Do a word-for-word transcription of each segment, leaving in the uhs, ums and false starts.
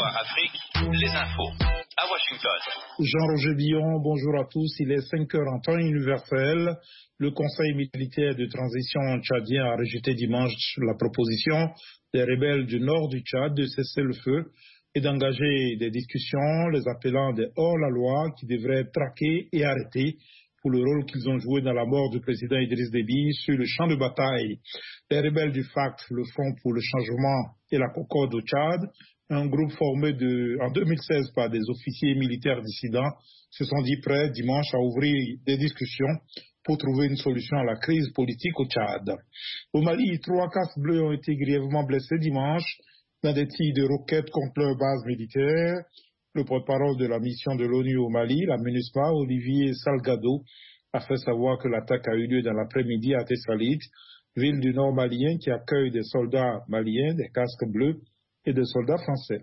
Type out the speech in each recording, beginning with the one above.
V O A Afrique, les infos à Washington. Jean-Roger Billon, bonjour à tous. Il est cinq heures en temps universel. Le Conseil militaire de transition tchadien a rejeté dimanche la proposition des rebelles du nord du Tchad de cesser le feu et d'engager des discussions, les appelant des hors-la-loi qui devraient être traqués et arrêtés pour le rôle qu'ils ont joué dans la mort du président Idriss Déby sur le champ de bataille. Les rebelles du F A C, le Front pour le changement et la Concorde au Tchad, un groupe formé de, en deux mille seize par des officiers militaires dissidents, se sont dit prêts dimanche à ouvrir des discussions pour trouver une solution à la crise politique au Tchad. Au Mali, trois casques bleus ont été grièvement blessés dimanche dans des tirs de roquettes contre leur base militaire. Le porte-parole de la mission de l'ONU au Mali, la MINUSMA, Olivier Salgado, a fait savoir que l'attaque a eu lieu dans l'après-midi à Tessalit, ville du nord malien qui accueille des soldats maliens, des casques bleus et des soldats français.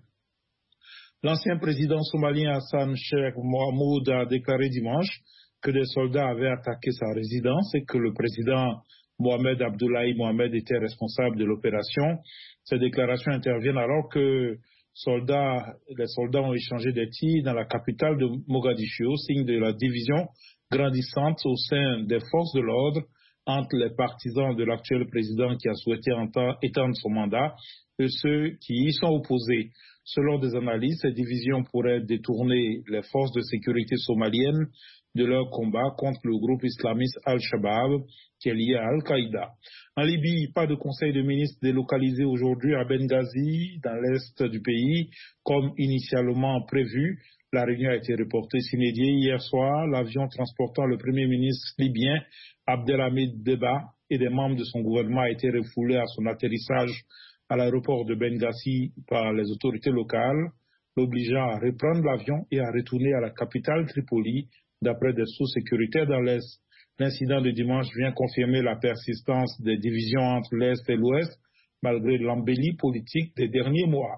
L'ancien président somalien Hassan Sheikh Mohamud a déclaré dimanche que des soldats avaient attaqué sa résidence et que le président Mohamed Abdoulaye Mohamed était responsable de l'opération. Ces déclarations interviennent alors que Soldats, les soldats ont échangé des tirs dans la capitale de Mogadiscio, signe de la division grandissante au sein des forces de l'ordre entre les partisans de l'actuel président qui a souhaité étendre son mandat et ceux qui y sont opposés. Selon des analyses, ces divisions pourraient détourner les forces de sécurité somaliennes de leur combat contre le groupe islamiste Al-Shabaab qui est lié à Al-Qaïda. En Libye, pas de conseil de ministres délocalisé aujourd'hui à Benghazi, dans l'est du pays, comme initialement prévu. La réunion a été reportée sine die hier soir. L'avion transportant le premier ministre libyen Abdelhamid Deba et des membres de son gouvernement a été refoulé à son atterrissage à l'aéroport de Benghazi par les autorités locales, l'obligeant à reprendre l'avion et à retourner à la capitale Tripoli, d'après des sources sécuritaires dans l'Est. L'incident de dimanche vient confirmer la persistance des divisions entre l'Est et l'Ouest, malgré l'embellie politique des derniers mois.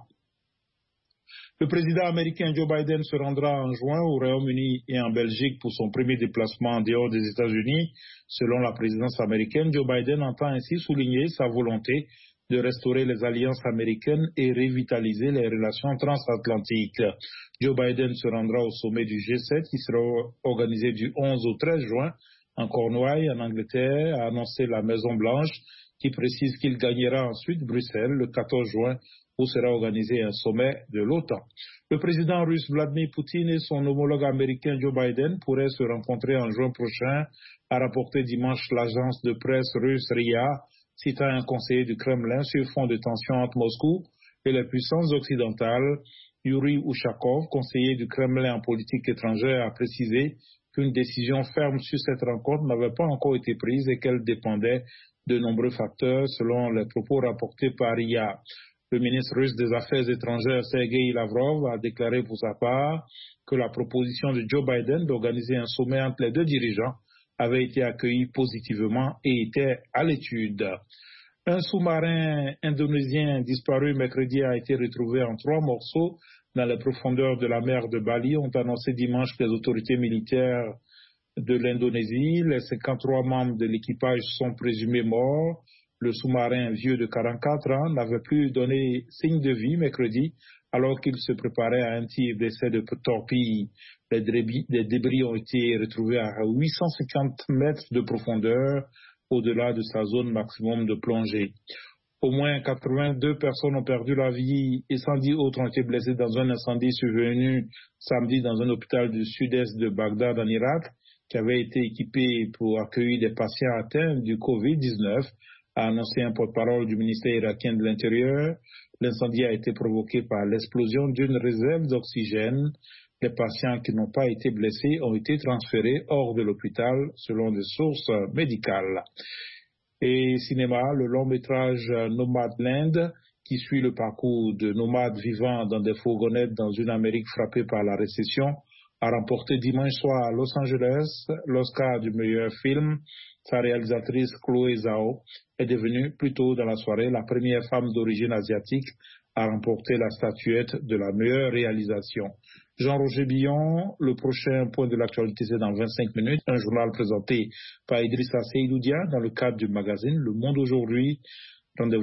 Le président américain Joe Biden se rendra en juin au Royaume-Uni et en Belgique pour son premier déplacement en dehors des États-Unis. Selon la présidence américaine, Joe Biden entend ainsi souligner sa volonté de restaurer les alliances américaines et revitaliser les relations transatlantiques. Joe Biden se rendra au sommet du G sept qui sera organisé du onze au treize juin en Cornouailles, en Angleterre, a annoncé la Maison-Blanche, qui précise qu'il gagnera ensuite Bruxelles le quatorze juin, où sera organisé un sommet de l'OTAN. Le président russe Vladimir Poutine et son homologue américain Joe Biden pourraient se rencontrer en juin prochain, a rapporté dimanche l'agence de presse russe R I A, citant un conseiller du Kremlin sur fond de tension entre Moscou et les puissances occidentales. Yuri Ushakov, conseiller du Kremlin en politique étrangère, a précisé qu'une décision ferme sur cette rencontre n'avait pas encore été prise et qu'elle dépendait de nombreux facteurs, selon les propos rapportés par R I A. Le ministre russe des Affaires étrangères, Sergei Lavrov, a déclaré pour sa part que la proposition de Joe Biden d'organiser un sommet entre les deux dirigeants avait été accueillie positivement et était à l'étude. Un sous-marin indonésien disparu mercredi a été retrouvé en trois morceaux dans les profondeurs de la mer de Bali, ont annoncé dimanche les autorités militaires de l'Indonésie. Les cinquante-trois membres de l'équipage sont présumés morts. Le sous-marin vieux de quarante-quatre ans n'avait plus donné signe de vie mercredi alors qu'il se préparait à un tir d'essai de torpille. Les débris, les débris ont été retrouvés à huit cent cinquante mètres de profondeur au-delà de sa zone maximum de plongée. Au moins quatre-vingt-deux personnes ont perdu la vie et cent dix autres ont été blessées dans un incendie survenu samedi dans un hôpital du sud-est de Bagdad en Irak qui avait été équipé pour accueillir des patients atteints du covid dix-neuf, a annoncé un porte-parole du ministère irakien de l'Intérieur. L'incendie a été provoqué par l'explosion d'une réserve d'oxygène. Les patients qui n'ont pas été blessés ont été transférés hors de l'hôpital selon des sources médicales. Et cinéma, le long-métrage Nomadland, qui suit le parcours de nomades vivant dans des fourgonnettes dans une Amérique frappée par la récession, a remporté dimanche soir à Los Angeles l'Oscar du meilleur film. Sa réalisatrice Chloé Zhao est devenue plus tôt dans la soirée la première femme d'origine asiatique à remporter la statuette de la meilleure réalisation. Jean-Roger Billon, le prochain point de l'actualité, c'est dans vingt-cinq minutes. Un journal présenté par Idrissa Seydoudia dans le cadre du magazine Le Monde aujourd'hui. Rendez-vous